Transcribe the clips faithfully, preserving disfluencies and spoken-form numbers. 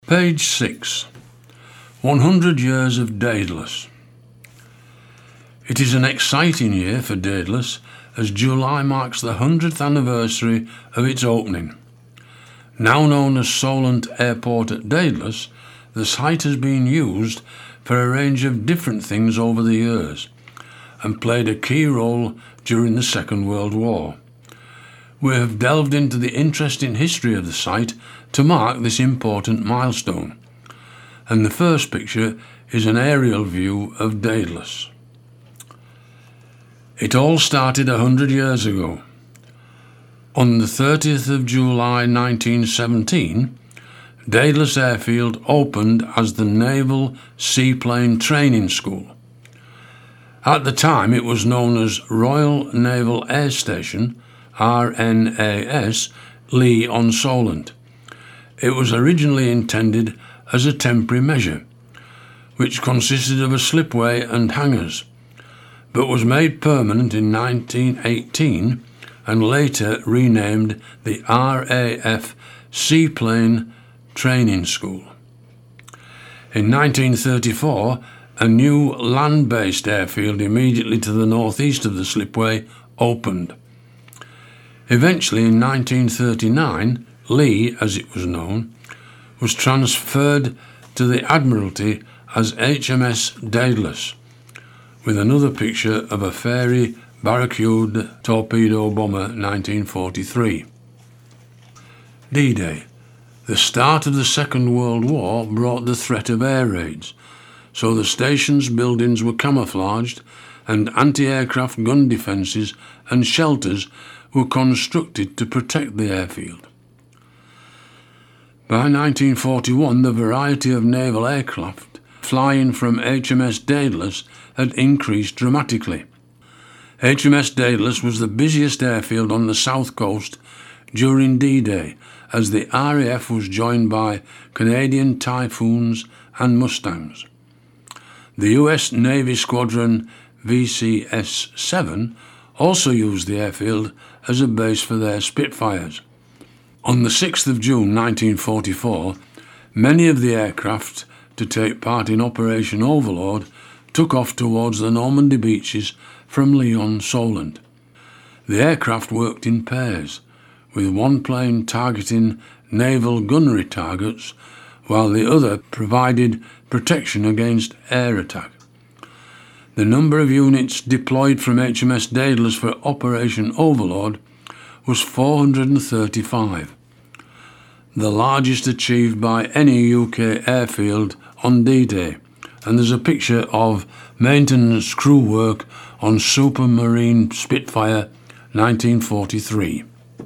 Page six. one hundred years of Daedalus. It is an exciting year for Daedalus as July marks the hundredth anniversary of its opening. Now known as Solent Airport at Daedalus, the site has been used for a range of different things over the years and played a key role during the Second World War. We have delved into the interesting history of the site to mark this important milestone, and the first picture is an aerial view of Daedalus. It all started a hundred years ago. On the thirtieth of July nineteen seventeen, Daedalus Airfield opened as the Naval Seaplane Training School. At the time it was known as Royal Naval Air Station, R N A S, Lee-on-Solent. It was originally intended as a temporary measure, which consisted of a slipway and hangars, but was made permanent in nineteen eighteen and later renamed the R A F Seaplane Training School. In nineteen thirty-four, a new land-based airfield immediately to the northeast of the slipway opened. Eventually, in nineteen thirty-nine, Lee, as it was known, was transferred to the Admiralty as H M S Daedalus, with another picture of a Fairey Barracuda torpedo bomber nineteen forty-three. D-Day. The start of the Second World War brought the threat of air raids, so the station's buildings were camouflaged and anti-aircraft gun defences and shelters were constructed to protect the airfield. By nineteen forty-one, the variety of naval aircraft flying from H M S Daedalus had increased dramatically. H M S Daedalus was the busiest airfield on the south coast during D-Day, as the R A F was joined by Canadian Typhoons and Mustangs. The U S Navy Squadron V C S seven also used the airfield as a base for their Spitfires. On the sixth of June nineteen forty-four, many of the aircraft to take part in Operation Overlord took off towards the Normandy beaches from Lee-on-Solent. The aircraft worked in pairs, with one plane targeting naval gunnery targets, while the other provided protection against air attack. The number of units deployed from H M S Daedalus for Operation Overlord was four hundred thirty-five, the largest achieved by any U K airfield on D-Day, and there's a picture of maintenance crew work on Supermarine Spitfire nineteen forty-three.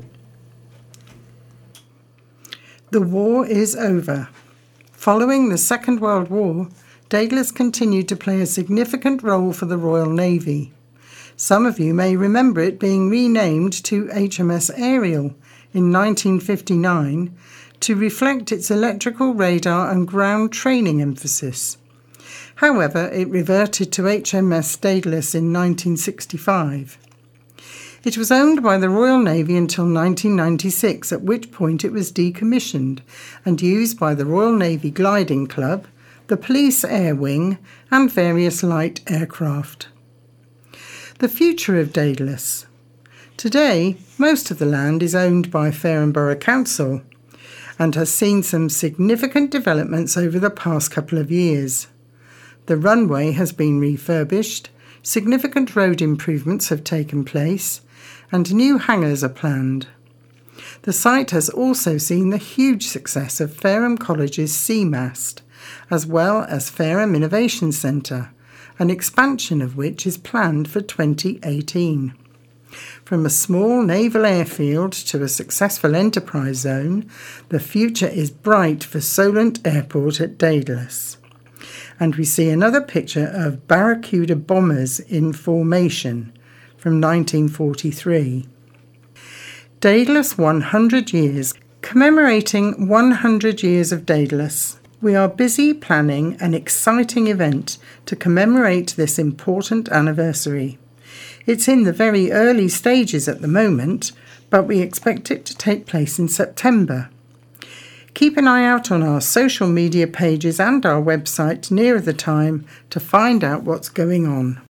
The war is over. Following the Second World War, Daedalus continued to play a significant role for the Royal Navy. Some of you may remember it being renamed to H M S Ariel in nineteen fifty-nine to reflect its electrical radar and ground training emphasis. However, it reverted to H M S Daedalus in nineteen sixty-five. It was owned by the Royal Navy until nineteen ninety-six, at which point it was decommissioned and used by the Royal Navy Gliding Club, the Police Air Wing, and various light aircraft. The future of Daedalus. Today, most of the land is owned by Fareham Borough Council and has seen some significant developments over the past couple of years. The runway has been refurbished, significant road improvements have taken place, and new hangars are planned. The site has also seen the huge success of Fareham College's Seamast, as well as Fareham Innovation Centre, an expansion of which is planned for twenty eighteen. From a small naval airfield to a successful enterprise zone, the future is bright for Solent Airport at Daedalus. And we see another picture of Barracuda bombers in formation from nineteen forty-three. Daedalus one hundred years, commemorating one hundred years of Daedalus. We are busy planning an exciting event to commemorate this important anniversary. It's in the very early stages at the moment, but we expect it to take place in September. Keep an eye out on our social media pages and our website nearer the time to find out what's going on.